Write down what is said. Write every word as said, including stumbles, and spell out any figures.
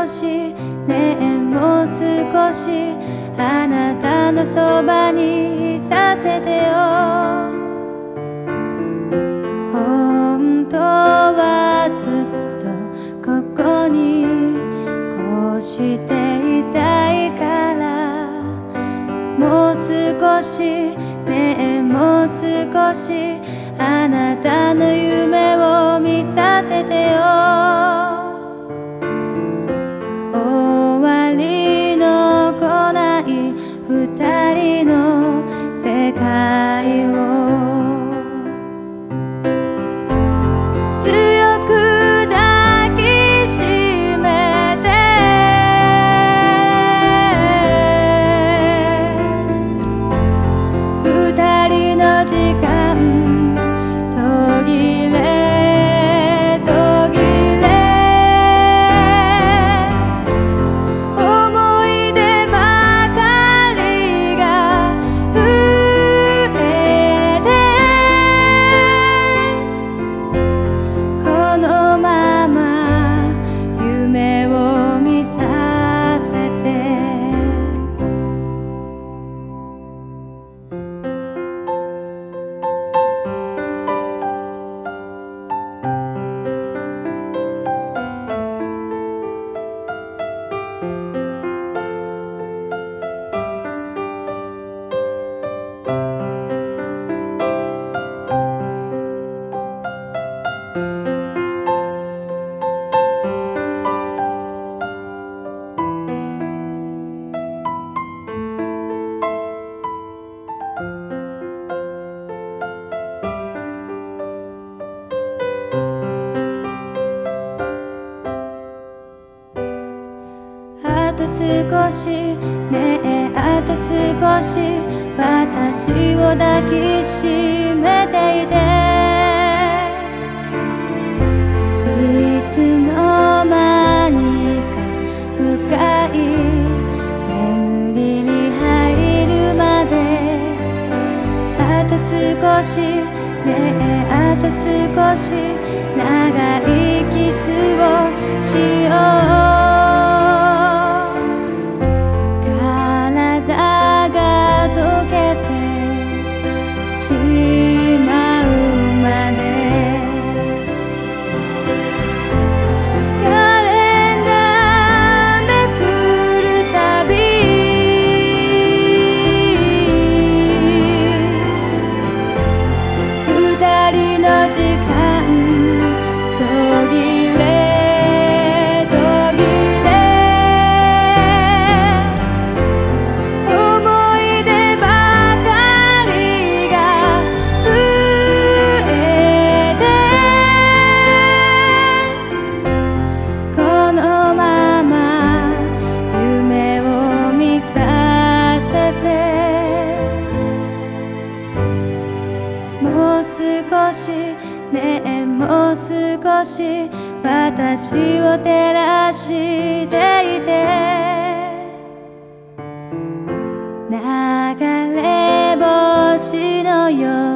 少しねえもう少しあなたのそばにいさせてよ。本当はずっとここにこうしていたいから、もう少しねえもう少しあなたの夢を見させてよ。終わりの来ない二人の世界を強く抱きしめて、二人の時間途切れ途切れ、思い出ばかりが増えて、このまま夢を見させて。あと少しねえあと少し私を抱きしめていて、いつの間にか深い眠りに入るまで、あと少しねえあと少し長いキスをしよう。溶けてしまうまで、カレンダーめくるたび二人の時間途切れ途切れ、もう少しねえもう少し私を照らしていて、流れ星のよう